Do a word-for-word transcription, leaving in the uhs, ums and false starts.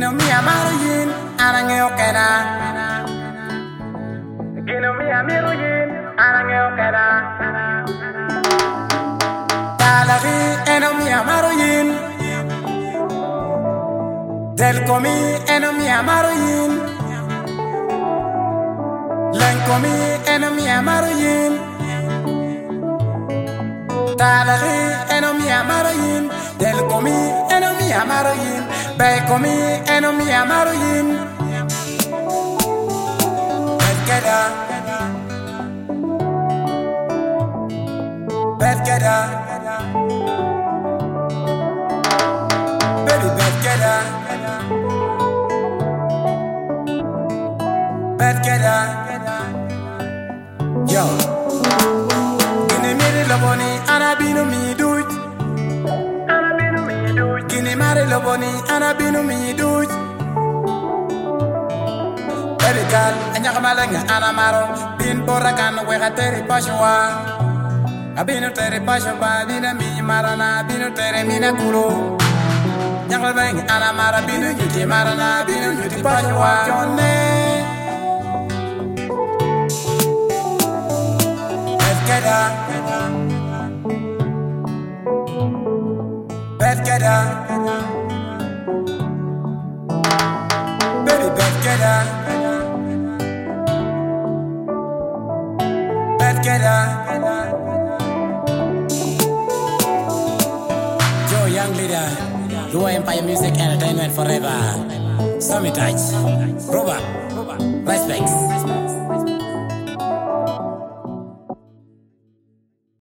Gino mi amaro yin, arange okera. Gino mi amiro yin, arange okera. Talagi eno mi amaro yin. Del komi eno mi amaro yin. Len komi eno mi amaro yin. Talagi eno mi amaro yin. Del komi eno mi amaro yin. Bay komi eno mi amaro yin. Bedkeda Bedkeda Baby bedkeda Bedkeda Yo Gini miri loboni anabinu mi duj Anabinu mi duj Gini mari loboni anabinu mi duj Baby girl anyakamalanga anamaro Bin borakan weka teri paswa Abinu tere paswa bina mi marana Binu tere mina kulo Nyakal bang anamara binu yuti marana Binu yuti paswa Jone Bedkeda Bedkeda Baby bedkeda Bedkeda Joe Young Leader Lua Empire Music Entertainment Forever Summit Touch Roba Respects